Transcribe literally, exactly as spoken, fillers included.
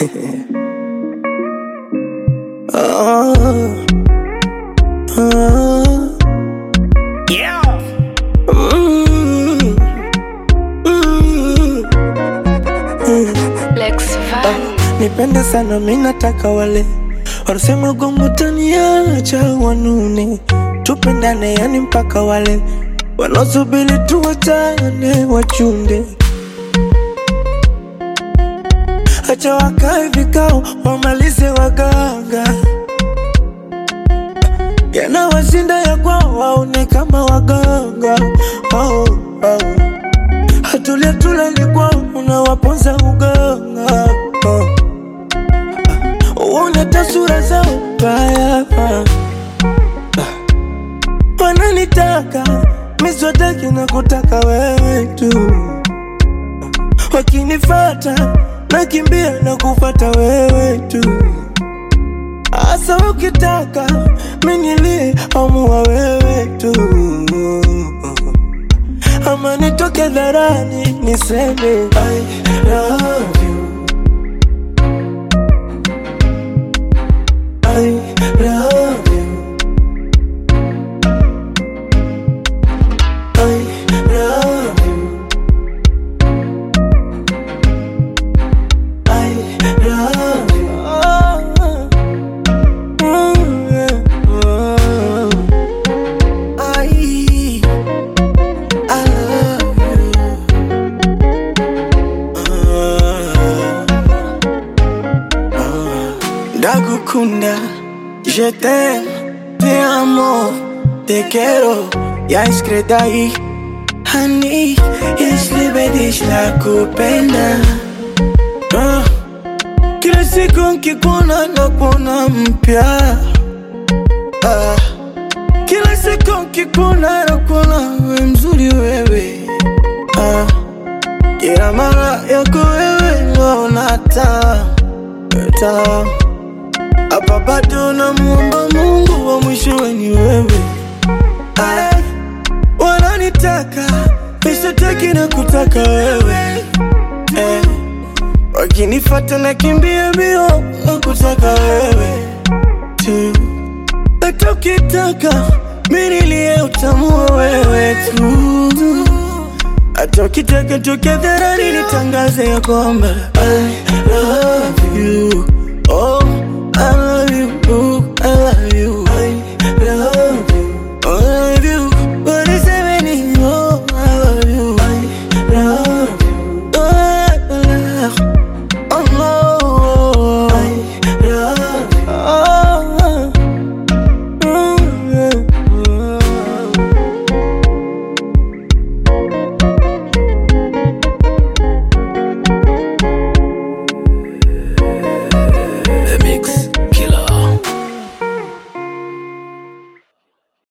oh, oh. Yeah. Mm, mm, mm. Lex Van. Nipende sana minataka wale wanasema gongo taniacha wanune, tupendane yani mpaka wale wanaosubiri tuwachane wachunde. Acha wakae vikao wamalize waganga, yanawashinda ya kwao waone kama waganga. oh, oh. Hatulia tulali kwao unawaponza uganga. oh. Uone tasura zao baya. Wananitaka miswataki na kutaka wewe tu, wakinifata nakimbia na kufata wewe tu. Asa ukitaka minilie amua wewe tu, ama nitoke dharani niseme I love you, I love you, I love you, I love you. Oh, mm, yeah, oh. I, I love you. Oh, oh. Ndagukunda, je t'aime, te amo, te quiero, ya escrita ahí. Honey, jeśli będziesz nakupenda. Ah, kila siku nkikuona nakuona mpya. Ah, kila siku nkikuona nakuona we mzuri wewe. Ah, kila mara yako wewe naona taa, taa. Hapa bado namuomba Mungu wa mwishowe ni wewe. Ah, wananitaka mishataki na kutaka wewe. Eh, wakinifata nakimbia mbio na kutaka wewe tu. Hata ukitaka minilie utamua wewe tu. Hata ukitaka toke dharani nitangaze ya kwamba I love you. Oh, I